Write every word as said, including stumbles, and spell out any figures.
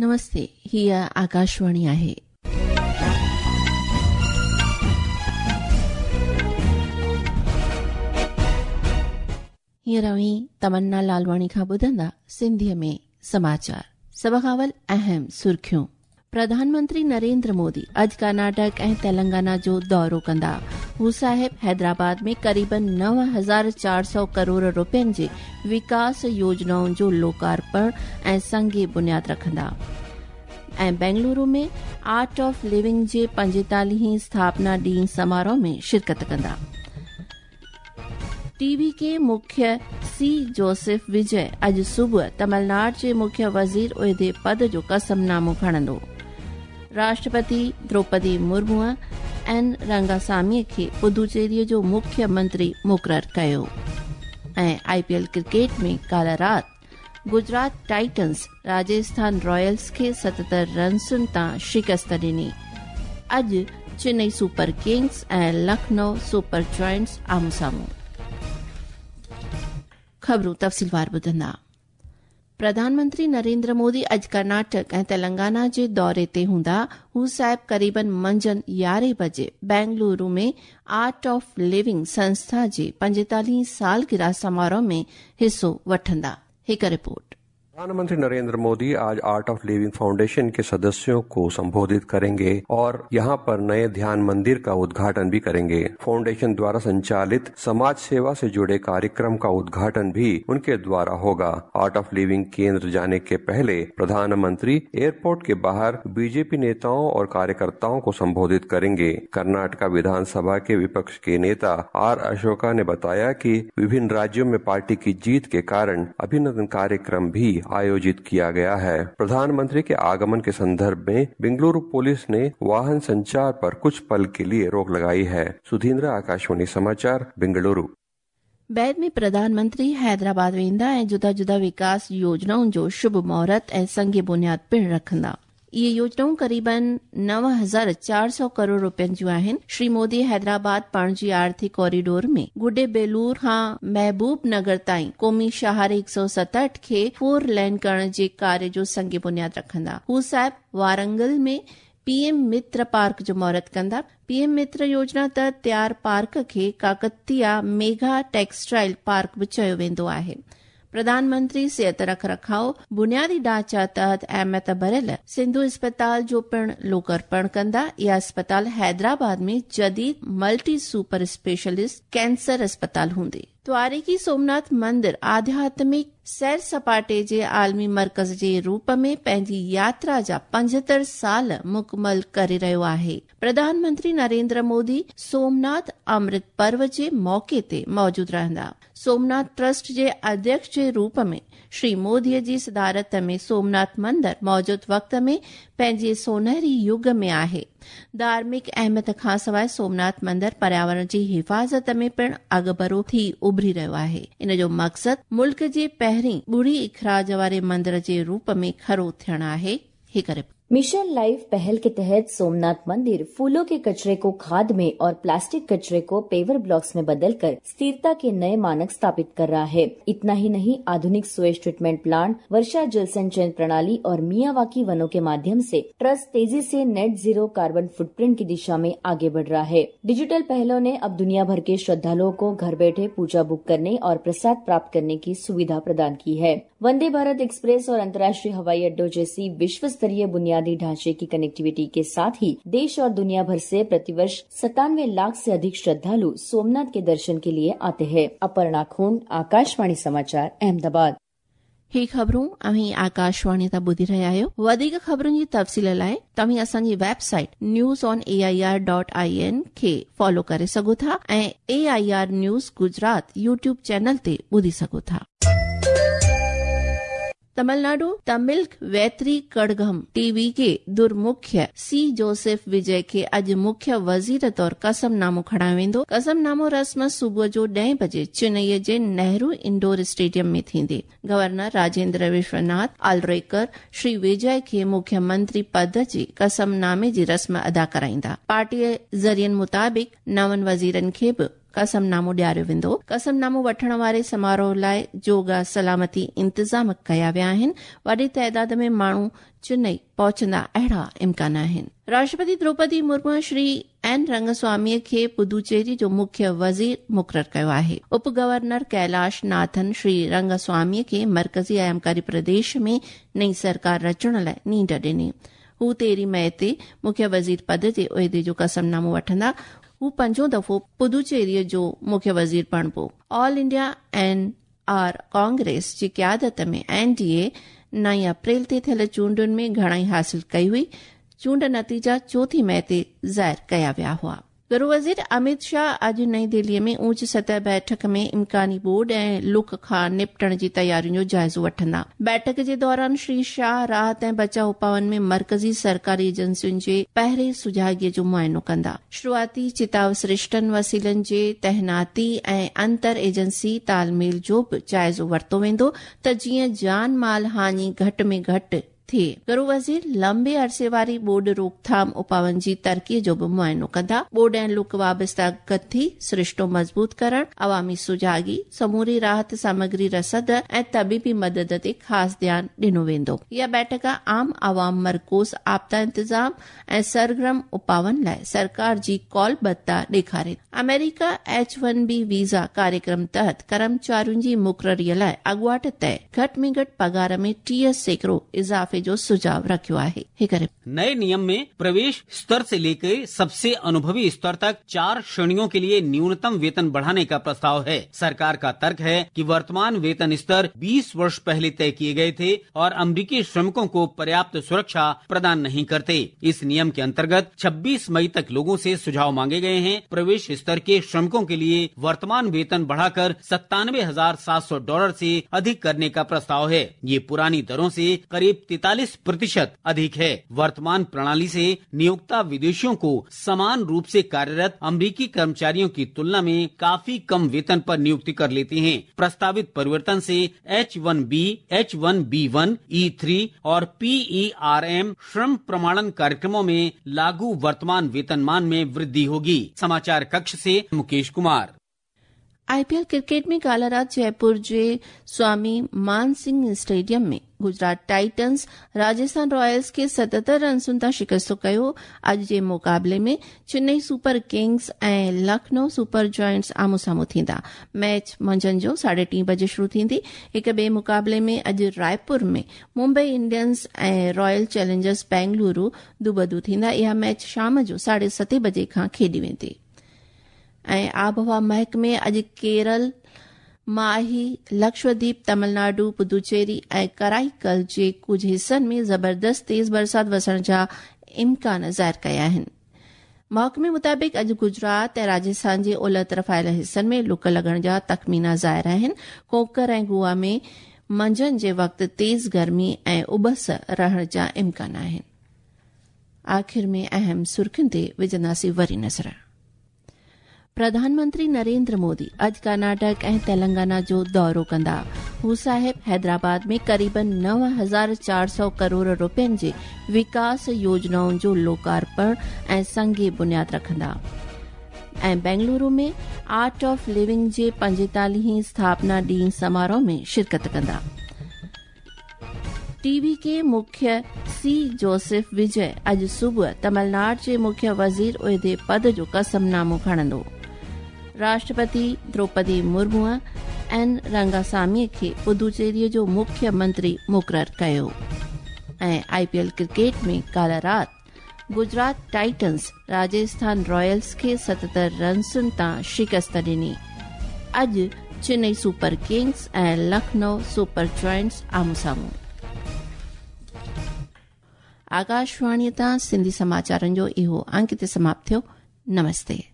नमस्ते, हीअ आकाशवाणी आहे। हींअर अवीं तमन्ना लालवाणी खां ॿुधंदा सिंधीअ में समाचार। सभ खां अवल अहम सुर्खियूं। प्रधानमंत्री नरेंद्र मोदी अॼु कर्नाटक ऐं तेलंगाना जो दौरो कंदा। हू साहिब हैदराबाद में करीबन नव हज़ार चार सौ करोड़ रुपयनि जे विकास योजनाउनि जो लोकार्पण ऐं संगे बुनियाद रखंदा ऐं बेंगलुरु में आर्ट ऑफ लिविंग जे पंजेतालीहीं स्थापना ॾींहुं समारोह में शिरकत कंदा। टीवी के मुख्य सी जोसेफ विजय अॼु सुबुह तमिलनाडु जे मुख्य वज़ीर उहिदे पद जो कसमनामो खणंदो। राष्ट्रपति द्रौपदी मुर्मू एन रंगासामीअ खे पुदुचेरी जो मुख्यमंत्री मुक़रर कयो। ऐं आईपीएल क्रिकेट में काल्ह राति गुजरात टाइटन्स राजस्थान रॉयल्स खे सतहतरि रन्सुनि तां शिकस्त ॾिनी। अॼु चेन्नई सुपर किंग्स ऐं लखनऊ सुपर जॉयंट्स आम्हूं साम्हूं। ख़बरूं तफ़सीलवार ॿुधंदा। प्रधानमंत्री नरेंद्र मोदी अॼु कर्नाटक ऐं तेलंगाना जे दौरे ते हूंदा। हू साहिब करीबन मंझंदि यारहें बजे बेंगलुरु में आर्ट ऑफ लिविंग संस्था जे पंजेतालीह सालगिरह समारोह में हिस्सो वठंदा। हिकु रिपोर्ट। प्रधानमंत्री नरेंद्र मोदी आज आर्ट ऑफ लिविंग फाउंडेशन के सदस्यों को संबोधित करेंगे और यहां पर नए ध्यान मंदिर का उद्घाटन भी करेंगे। फाउंडेशन द्वारा संचालित समाज सेवा से जुड़े कार्यक्रम का उद्घाटन भी उनके द्वारा होगा। आर्ट ऑफ लिविंग केंद्र जाने के पहले प्रधानमंत्री एयरपोर्ट के बाहर बीजेपी नेताओं और कार्यकर्ताओं को संबोधित करेंगे। कर्नाटक विधानसभा के विपक्ष के नेता आर अशोका ने बताया कि विभिन्न राज्यों में पार्टी की जीत के कारण अभिनंदन कार्यक्रम भी आयोजित किया गया है। प्रधानमंत्री के आगमन के संदर्भ में बेंगलुरु पुलिस ने वाहन संचार पर कुछ पल के लिए रोक लगाई है। सुधींद्र, आकाशवाणी समाचार, बेंगलुरु। बैद में प्रधानमंत्री हैदराबाद वेंदा ऐं जुदा जुदा विकास योजनाउनि जो शुभ मुहूर्त ऐं संगे बुनियाद पिण रखंदा। इहे योजनाऊं करीबन नव हज़ार चार सौ करोड़ रुपयनि जूं आहिनि। श्री मोदी हैदराबाद पणजी आर्थिक कॉरिडोर में गुडे बेलूर खां महबूब नगर ताईं क़ौमी शाहरे एक सौ सतहठ खे फोर लेन करण जे कार्य जो संगे बुनियाद रखंदा। हू साहिब वारंगल में पीएम मित्र पार्क जो महूरत कंदा। पीएम मित्र योजना तहत तयार पार्क खे काकतिया मेगा टेक्सटाइल पार्क बि चयो वेंदो आहे। प्रधानमंत्री सिहत रख रखाव बुनियादी ढांचा तहत अहमियत भरियल सिंधु अस्पताल जो पिण लोकार्पण कंदा। इहा अस्पताल हैदराबाद में जदीद मल्टी सुपर स्पेशलिस्ट कैंसर अस्पताल हूंदी। द्वारिकी सोमनाथ मंदिर आध्यात्मिक सैर सपाटे जे आलमी मर्कज़ जे रूप में पंहिंजी यात्रा जा पंजहतरि साल मुकमल करे रहियो आहे। प्रधानमंत्री नरेंद्र मोदी सोमनाथ अमृत पर्व जे मौके ते मौजूद रहंदा। सोमनाथ ट्रस्ट जे अध्यक्ष जे रूप में श्री मोदीअ जी सदारत में सोमनाथ मंदिर मौजूदु वक़्त में पंहिंजे सोनहरी युग में आहे। धार्मिक अहमियत खां सवाइ सोमनाथ मंदिर पर्यावरण जी हिफ़ाज़त में पिण अॻभरो थी उभरी रहियो आहे। इन जो मक़सदु मुल्क जे पहिरीं ॿुड़ी इखराज वारे मंदिर जे रूप में खड़ो थियणु आहे। हिकु मिशन लाइफ पहल के तहत सोमनाथ मंदिर फूलों के कचरे को खाद में और प्लास्टिक कचरे को पेवर ब्लॉक्स में बदलकर स्थिरता के नए मानक स्थापित कर रहा है। इतना ही नहीं, आधुनिक स्वेज ट्रीटमेंट प्लांट, वर्षा जल संचयन प्रणाली और मियावाकी वनों के माध्यम से ट्रस्ट तेजी से नेट जीरो कार्बन फुटप्रिंट की दिशा में आगे बढ़ रहा है। डिजिटल पहलों ने अब दुनिया भर के श्रद्धालुओं को घर बैठे पूजा बुक करने और प्रसाद प्राप्त करने की सुविधा प्रदान की है। वंदे भारत एक्सप्रेस और अंतर्राष्ट्रीय हवाई अड्डों जैसी विश्व स्तरीय बुनियादी ढांचे की कनेक्टिविटी के साथ ही देश और दुनिया भर से प्रतिवर्ष सतानवे लाख से अधिक श्रद्धालु सोमनाथ के दर्शन के लिए आते हैं। अपर्णा खून, आकाशवाणी समाचार, अहमदाबाद। ही ख़बरूं अहीं आकाशवाणी तां ॿुधी रहिया आहियो। वधीक ख़बरुनि जी तफ़सील लाइ तव्हां असांजी website news on A I R dot I N खे फॉलो करे सघो था ऐं A I R news Gujarat YouTube channel ते ॿुधी सघो था। तमिलनाडु तमिल वैतरी कड़गम टीवी के दुर्मुख्य सी जोसेफ विजय खे अॼु मुख्य वज़ीर तौर कसमनामो खणायो वेंदो। कसमनामो रस्म सुबुह जो ॾहें बजे चेन्नई जे नेहरू इंडोर स्टेडियम में थींदी। गवर्नर राजेंद्र विश्वनाथ आलरेकर श्री विजय खे मुख्यमंत्री पद जे कसमनामे जी रस्म अदा कराईंदा। पार्टीअ ज़रियनि मुताबिक़ नवनि वज़ीरनि खे बि कसमनामो ॾियारियो वेंदो। कसमनामो वठण वारे समारोह लाइ जोगा सलामती इंतजाम कया विया आहिनि। वॾी तइदाद में माण्हू चेन्नई पहुचंदा अहिड़ा इम्कान आहिनि। राष्ट्रपति द्रौपदी मुर्मू श्री एन रंगस्वामीअ खे पुदुचेरी जो मुख्य वज़ीर मुक़रर कयो आहे। उप गवर्नर कैलाश नाथन श्री रंगस्वामीअ खे मरकज़ी आयामकारी प्रदेश में नई सरकार रचण लाइ नींड ॾिनी। हू तेरहीं मई ते मुख्य वज़ीर पद जे उहिदे जो कसमनामो वठंदा। हू पंजो दफ़ो पुदुचेरीअ जो मुख्य वज़ीर बणिबो। All India N R Congress जी क़यादत में एनडीए नई अप्रैल ते थियल चूंडुनि में घणाई हासिल कई हुई। चूंड नतीजा चोथीं मई ते ज़ाहिर कया विया हुआ। गृह वज़ीर अमित शाह अॼु नई दिल्लीअ में ऊच सतह बैठक में इम्कानी बोर्ड ऐं लुक खां निपटण जी तयारियुनि जो जाइज़ो वठंदा। बैठक जे दौरान श्री शाह राहत ऐं बचाव उपावनि में मरकज़ी सरकारी एजेंसियुनि जे पहिरें सुजाॻीअ जो मुआयनो कंदा। शुरूआती चिताव सिरिश्तनि वसीलनि जे तैनाती ऐं अंतर एजेंसी तालमेल जो बि जाइज़ो वरितो वेंदो त जीअं जान माल हानि घटि में घटि थिए। गृह वज़ीर लंबे अरसे वारी बोर्ड रोकथाम उपावनि जी तरक़ीअ जो बि मुआयनो कंदा। बोर्ड ऐं लुक वाबस्ता गथी सिरिश्तो मज़बूत करण, अवामी सुजाॻी, समूरी राहत सामग्री रसद ऐं तबीबी मदद ते ख़ासि ध्यानु ॾिनो वेंदो। इहा बैठक आम अवाम मरकोज़ आपदा इंतज़ाम ऐं सरगर्म उपावनि लाइ सरकार जी कौलबद्ता ॾेखारे। America H one B visa कार्यक्रम तहत कर्मचारियुनि जी मुक़ररीअ लाइ अॻुवाट तय घटि में घटि पगार में टीह सैकड़ो इज़ाफ़े जो सुझाव रखियो आहे। नए नियम में प्रवेश स्तर से लेकर सबसे अनुभवी स्तर तक चार श्रेणियों के लिए न्यूनतम वेतन बढ़ाने का प्रस्ताव है। सरकार का तर्क है कि वर्तमान वेतन स्तर बीस वर्ष पहले तय किए गए थे और अमेरिकी श्रमिकों को पर्याप्त सुरक्षा प्रदान नहीं करते। इस नियम के अंतर्गत छब्बीस मई तक लोगों से सुझाव मांगे गए हैं। प्रवेश स्तर के श्रमिकों के लिए वर्तमान वेतन बढ़ाकर सत्तानवे हजार सात सौ डॉलर से अधिक करने का प्रस्ताव है। ये पुरानी दरों से करीब तैतालीस प्रतिशत अधिक है। वर्तमान प्रणाली से नियोक्ता विदेशियों को समान रूप से कार्यरत अमेरिकी कर्मचारियों की तुलना में काफी कम वेतन पर नियुक्ति कर लेते हैं। प्रस्तावित परिवर्तन से H one B, H one B one, E three और पी ई आर एम श्रम प्रमाणन कार्यक्रमों में लागू वर्तमान वेतनमान में वृद्धि होगी। समाचार कक्ष से मुकेश कुमार। आईपीएल क्रिकेट में काल्ह राति जयपुर जे स्वामी मान सिंह स्टेडियम में गुजरात टाइटन्स राजस्थान रॉयल्स खे सतहत्तर रन्सुनि तां शिकस्तो कयो। अॼु जे मुक़ाबले में चेन्नई सुपर किंग्स ऐं लखनऊ सुपर जॉयंट्स आमो साम्हूं थींदा। मैच मंझंदि जो साढे टीं बजे शुरू थींदी। हिक ॿिए मुक़ाबले में अॼु रायपुर में मुंबई इंडियंस ऐं रॉयल चैलेंजर्स बेंगलुरु दुबदू थींदा। इहा मैच शाम जो साढे सते बजे खां खेॾी वेंदी। ऐं आबहवा महकमे अॼु केरल, माही, लक्षद्वीप, तमिलनाडु, पुदुचेरी ऐं कराईकल जे कुझ हिस्सनि में ज़बरदस्त तेज़ बरसात वसण जा इम्कान ज़ाहिर कया आहिनि। महकमे मुताबिक़ अॼु गुजरात ऐं राजस्थान जे ओलह तरफ़ आयल हिस्सनि में लुक लॻण जा तख़मीना ज़ाहिर आहिनि। कोंकर ऐं गोवा में मंझंदि जे वक़्तु तेज़ गर्मी ऐं उबस रहण जा इम्कान आहिनि। आख़िर में अहम सुर्खियुनि ते विझंदासीं वरी नज़र। प्रधानमंत्री नरेंद्र मोदी अॼु कर्नाटक ऐं तेलंगाना जो दौरो कंदा। हू साहिब हैदराबाद में करीबन नव हज़ार चार सौ करोड़ रुपयनि जे विकास योजनाउनि जो लोकार्पण ऐं संगे बुनियाद रखंदा ऐं बेंगलुरु में आर्ट ऑफ लिविंग जे पंजेतालीहीं स्थापना ॾींहुं समारोह में शिरकत कंदा। टीवी के मुख्य सी जोसेफ विजय अॼु सुबुह तमिलनाडु जे मुख्य वज़ीर उहिदे पद जो कसमनामो खणंदो। राष्ट्रपति द्रौपदी मुर्मू एन रंगासामीअ खे पुदुचेरीअ जो मुख्यमंत्री मुक़रर कयो। ऐं आईपीएल क्रिकेट में काल्ह राति गुजरात टाइटन्स राजस्थान रॉयल्स खे सतहत्तर रन्सुनि तां शिकस्त ॾिनी। अॼु चेन्नई सुपर किंग्स ऐं लखनऊ सुपर जॉयंट्स आम्हूं साम्हूं। आकाशवाणीअ तां सिंधी समाचारनि जो इहो अंक ते समाप्त थियो। नमस्ते।